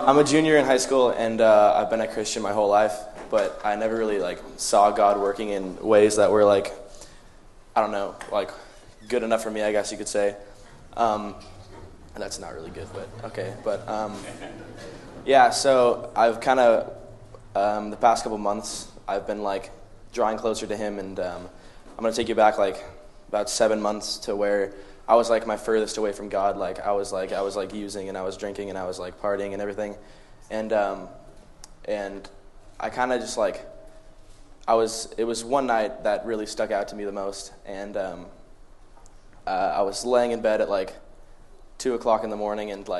I'm a junior in high school, and I've been a Christian my whole life, but I never really saw God working in ways that were I don't know, good enough for me, I guess you could say. And that's not really good, but okay. But yeah, so I've kind of the past couple months I've been drawing closer to Him, and I'm gonna take you back about 7 months to where I was my furthest away from God. I was using, and I was drinking, and I was partying and everything, and I kind of just it was one night that really stuck out to me the most, and I was laying in bed at 2 o'clock in the morning, and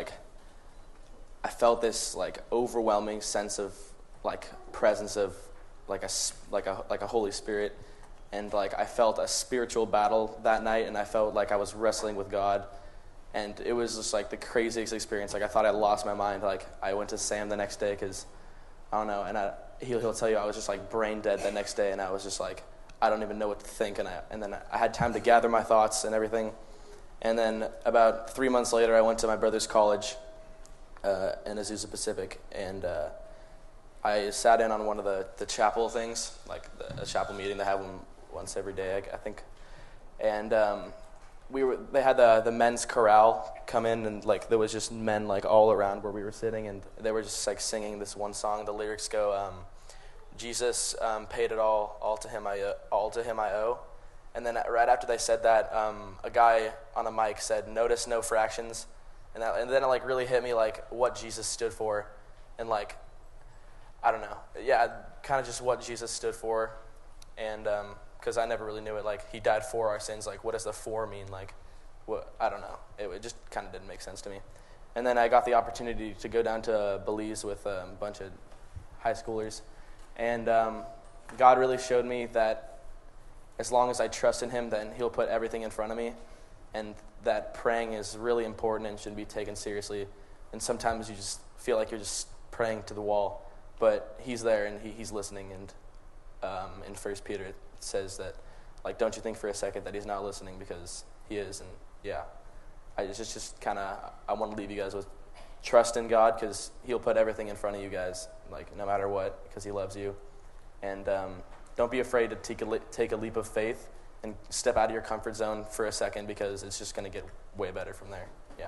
I felt this overwhelming sense of presence of a Holy Spirit. And I felt a spiritual battle that night, and I felt I was wrestling with God, and it was just the craziest experience. I thought I lost my mind. I went to Sam the next day because I don't know, and he'll tell you I was just brain dead the next day, and I was just I don't even know what to think, and then I had time to gather my thoughts and everything, and then about 3 months later I went to my brother's college in Azusa Pacific, and I sat in on one of the chapel things, a chapel meeting. They have one once every day, I think. And they had the men's chorale come in, and there was just men all around where we were sitting, and they were just singing this one song. The lyrics go, Jesus paid it all to him I owe. And then right after they said that, a guy on a mic said, "Notice no fractions," and then it really hit me what Jesus stood for, and I don't know, yeah, kind of just what Jesus stood for, and because I never really knew it. He died for our sins. What does the "for" mean? What? I don't know. It just kind of didn't make sense to me. And then I got the opportunity to go down to Belize with a bunch of high schoolers, and God really showed me that as long as I trust in Him, then He'll put everything in front of me, and that praying is really important and should be taken seriously. And sometimes you just feel like you're just praying to the wall, but He's there and He's listening. And in 1 Peter it says that, don't you think for a second that He's not listening, because He is. And yeah, I want to leave you guys with trust in God, because He'll put everything in front of you guys, no matter what, because He loves you. And don't be afraid to take a leap of faith and step out of your comfort zone for a second, because it's just going to get way better from there. Yeah.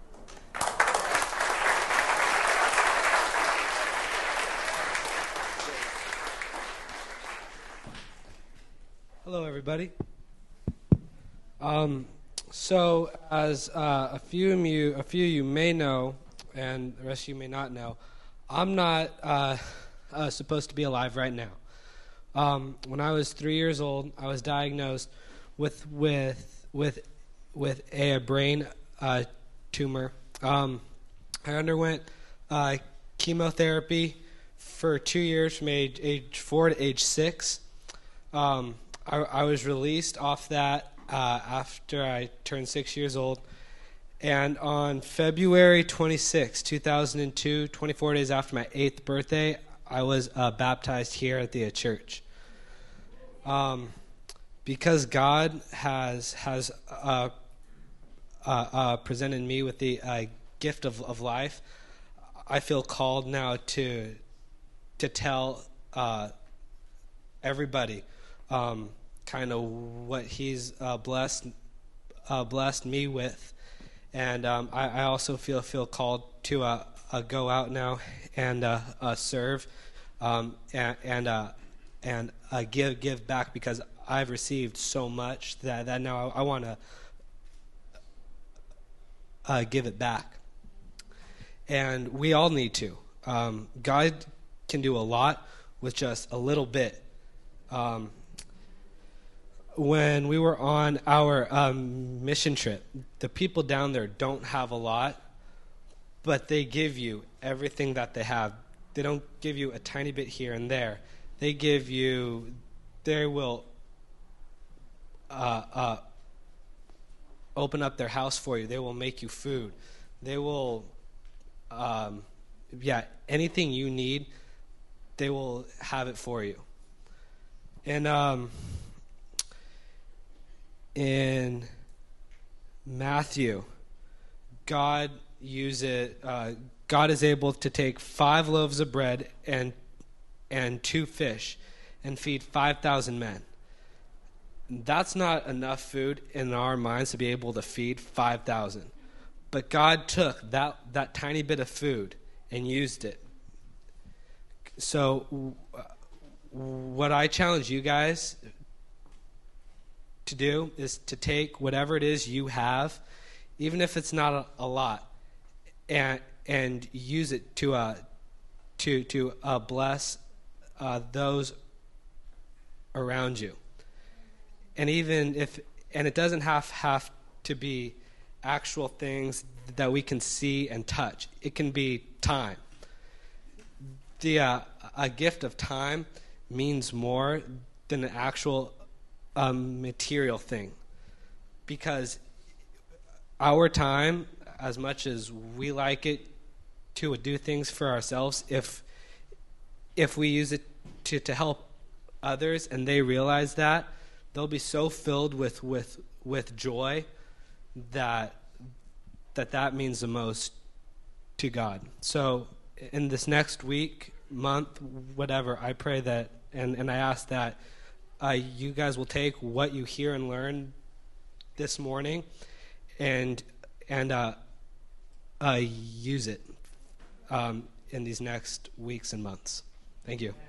Hello, everybody. So, as a few of you may know, and the rest of you may not know, I'm not supposed to be alive right now. When I was 3 years old, I was diagnosed with a brain tumor. I underwent chemotherapy for 2 years, from age 4 to age 6. I was released off that after I turned 6 years old. And on February 26, 2002, 24 days after my 8th birthday, I was baptized here at the church. Because God has presented me with the gift of life, I feel called now to tell everybody kind of what He's blessed me with, and I also feel called to go out now and serve and give back, because I've received so much that now I want to give it back, and we all need to. God can do a lot with just a little bit. When we were on our mission trip, the people down there don't have a lot, but they give you everything that they have. They don't give you a tiny bit here and there. They will open up their house for you. They will make you food. They will, anything you need, they will have it for you. And in Matthew, God God is able to take 5 loaves of bread and 2 fish and feed 5,000 men. That's not enough food in our minds to be able to feed 5,000. But God took that tiny bit of food and used it. So what I challenge you guys to do is to take whatever it is you have, even if it's not a lot, and use it to bless those around you. And even if, and it doesn't have to be actual things that we can see and touch. It can be time. A gift of time means more than an actual material thing, because our time, as much as we like it to do things for ourselves, if we use it to help others and they realize that, they'll be so filled with joy that means the most to God. So in this next week, month, whatever, I pray that and I ask that you guys will take what you hear and learn this morning and use it in these next weeks and months. Thank you.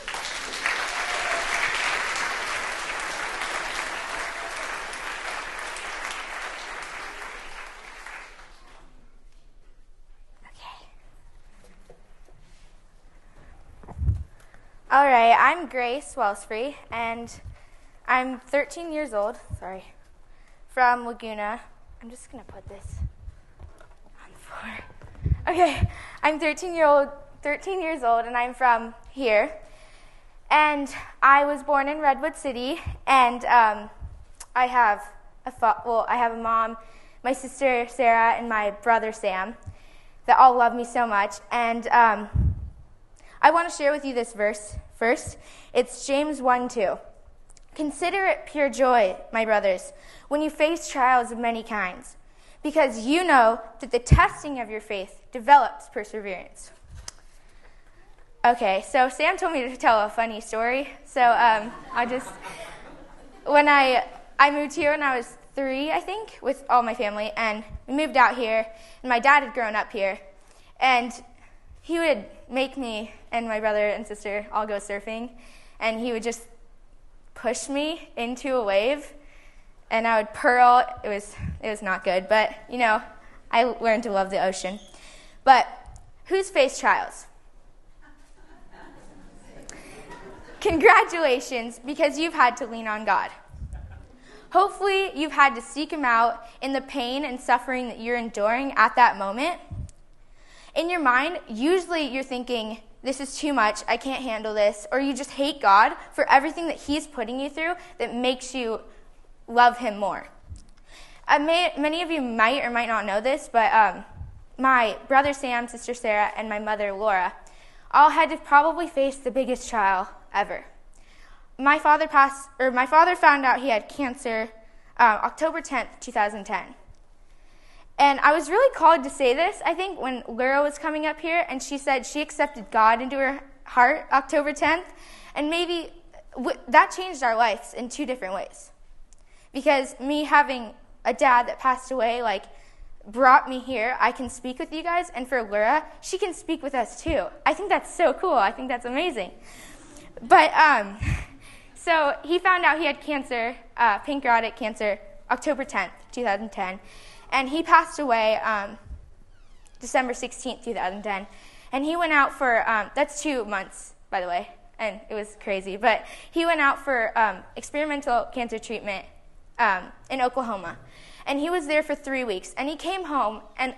All right, I'm Grace Wellsbury, and I'm 13 years old, from Laguna. I'm just going to put this on the floor. Okay, I'm 13 years old, and I'm from here. And I was born in Redwood City, and I have a mom, my sister Sarah, and my brother Sam that all love me so much. And I want to share with you this verse first. It's James 1:2. Consider it pure joy, my brothers, when you face trials of many kinds, because you know that the testing of your faith develops perseverance. Okay, so Sam told me to tell a funny story. So when I moved here when I was 3, I think, with all my family, and we moved out here, and my dad had grown up here, and he would make me and my brother and sister all go surfing, and he would just push me into a wave, and I would pearl. It was not good, but, I learned to love the ocean. But who's faced trials? Congratulations, because you've had to lean on God. Hopefully, you've had to seek Him out in the pain and suffering that you're enduring at that moment. In your mind, usually you're thinking, this is too much, I can't handle this, or you just hate God for everything that He's putting you through that makes you love Him more. Many of you might or might not know this, but my brother Sam, sister Sarah, and my mother Laura all had to probably face the biggest trial ever. My father found out he had cancer October 10th, 2010. And I was really called to say this, I think, when Laura was coming up here, and she said she accepted God into her heart October 10th, and maybe that changed our lives in 2 different ways. Because me having a dad that passed away, brought me here, I can speak with you guys, and for Laura, she can speak with us too. I think that's so cool. I think that's amazing. But, so he found out he had cancer, pancreatic cancer, October 10th, 2010. And he passed away December 16th, 2010. And he went out for, that's 2 months, by the way, and it was crazy. But he went out for experimental cancer treatment in Oklahoma. And he was there for 3 weeks. And he came home and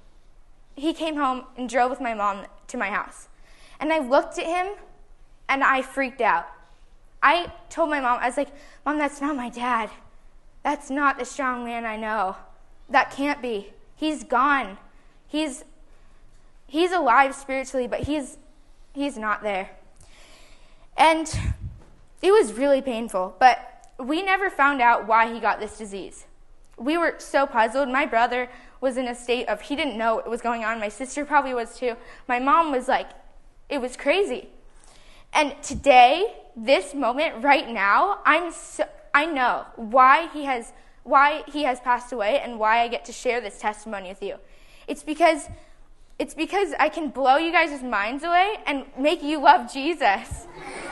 drove with my mom to my house. And I looked at him, and I freaked out. I told my mom, I was like, Mom, that's not my dad. That's not the strong man I know. That can't be. He's gone. He's alive spiritually, but he's not there. And it was really painful, but we never found out why he got this disease. We were so puzzled. My brother was in a state of, he didn't know what was going on. My sister probably was too. My mom was like, it was crazy. And today, this moment right now, I know why he has passed away and why I get to share this testimony with you. It's because I can blow you guys' minds away and make you love Jesus.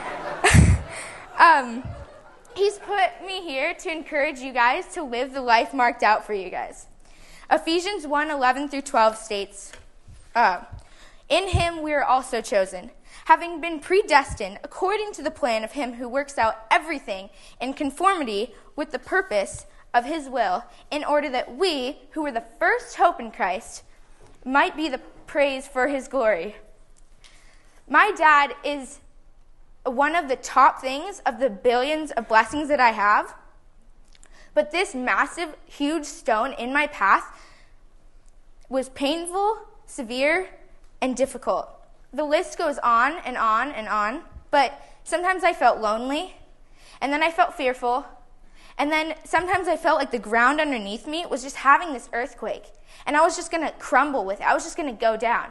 He's put me here to encourage you guys to live the life marked out for you guys. Ephesians 1:11 through 12 states, in him we are also chosen, having been predestined according to the plan of him who works out everything in conformity with the purpose of his will, in order that we, who were the first hope in Christ, might be the praise for his glory. My dad is one of the top things of the billions of blessings that I have, but this massive, huge stone in my path was painful, severe, and difficult. The list goes on and on and on, but sometimes I felt lonely, and then I felt fearful, and then sometimes I felt like the ground underneath me was just having this earthquake, and I was just going to crumble with it. I was just going to go down.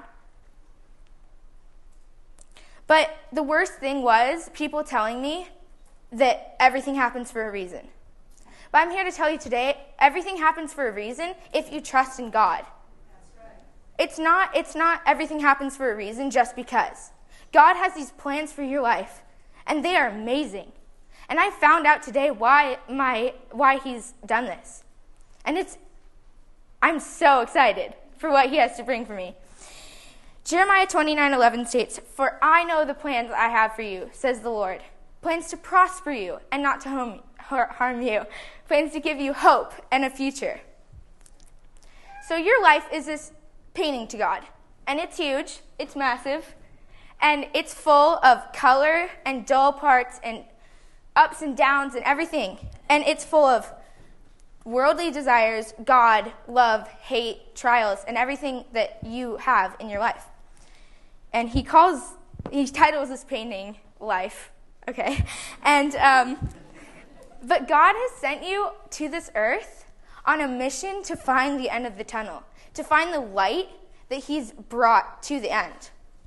But the worst thing was people telling me that everything happens for a reason. But I'm here to tell you today, everything happens for a reason if you trust in God. It's not everything happens for a reason just because. God has these plans for your life, and they are amazing. And I found out today why he's done this. And I'm so excited for what he has to bring for me. Jeremiah 29:11 states, "For I know the plans I have for you, says the Lord, plans to prosper you and not to harm you, plans to give you hope and a future." So your life is this painting to God, and it's huge, it's massive, and it's full of color and dull parts and ups and downs and everything, and it's full of worldly desires, God, love, hate, trials, and everything that you have in your life. And he titles this painting Life, okay? And, but God has sent you to this earth on a mission to find the end of the tunnel, to find the light that he's brought to the end.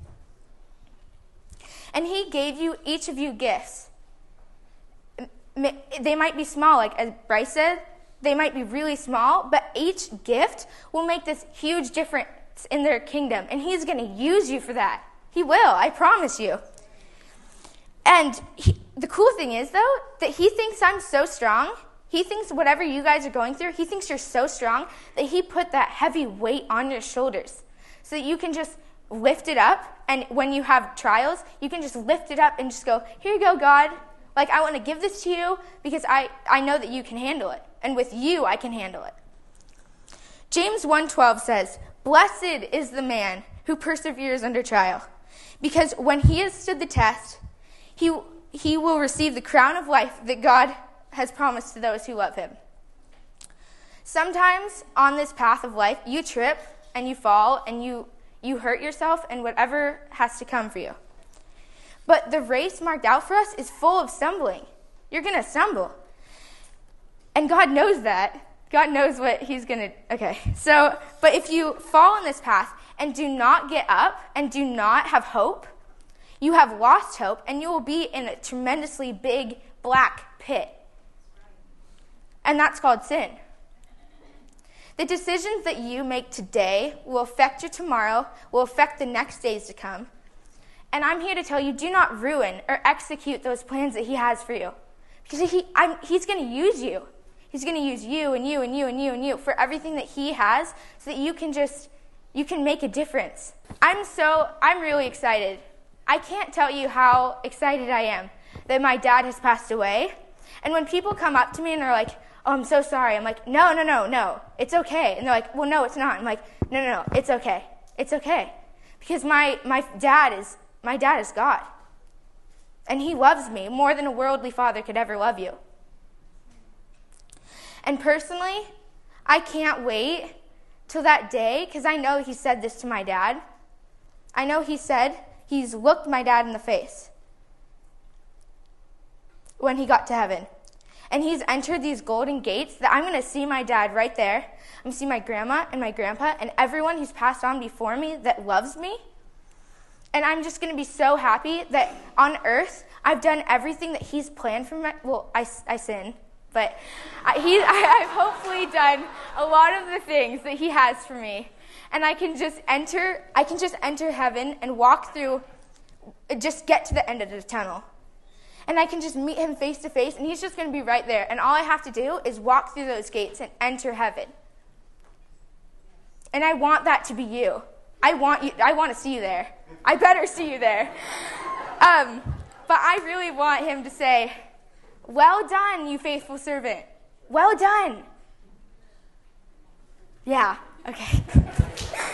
And he gave each of you gifts. They might be small, like as Bryce said, they might be really small, but each gift will make this huge difference in their kingdom, and he's going to use you for that. He will, I promise you. And the cool thing is, though, that he thinks I'm so strong. He thinks whatever you guys are going through, he thinks you're so strong that he put that heavy weight on your shoulders so that you can just lift it up, and when you have trials, you can just lift it up and just go, "Here you go, God. Like, I want to give this to you because I know that you can handle it. And with you, I can handle it." James 1:12 says, "Blessed is the man who perseveres under trial, because when he has stood the test, he will receive the crown of life that God has promised to those who love him." Sometimes on this path of life, you trip and you fall and you hurt yourself and whatever has to come for you. But the race marked out for us is full of stumbling. You're going to stumble. And God knows that. God knows what he's going to... Okay, so, but if you fall on this path and do not get up and do not have hope, you have lost hope and you will be in a tremendously big black pit. And that's called sin. The decisions that you make today will affect your tomorrow, will affect the next days to come. And I'm here to tell you, do not ruin or execute those plans that he has for you. Because he's going to use you. He's going to use you and you and you and you and you for everything that he has so that you can make a difference. I'm really excited. I can't tell you how excited I am that my dad has passed away. And when people come up to me and they're like, "Oh, I'm so sorry." I'm like, no, it's okay. And they're like, "Well, no, it's not." I'm like, no, it's okay. It's okay. Because my dad is God. And he loves me more than a worldly father could ever love you. And personally, I can't wait till that day, because I know he said this to my dad. I know he's looked my dad in the face when he got to heaven. And he's entered these golden gates that I'm going to see my dad right there. I'm going to see my grandma and my grandpa and everyone who's passed on before me that loves me. And I'm just going to be so happy that on earth, I've done everything that he's planned for me. Well, I sin, but I've hopefully done a lot of the things that he has for me. And I can just enter heaven and walk through, just get to the end of the tunnel. And I can just meet him face to face, and he's just going to be right there. And all I have to do is walk through those gates and enter heaven. And I want that to be you. I want to see you there. I better see you there. But I really want him to say, "Well done, you faithful servant. Well done." Yeah, okay.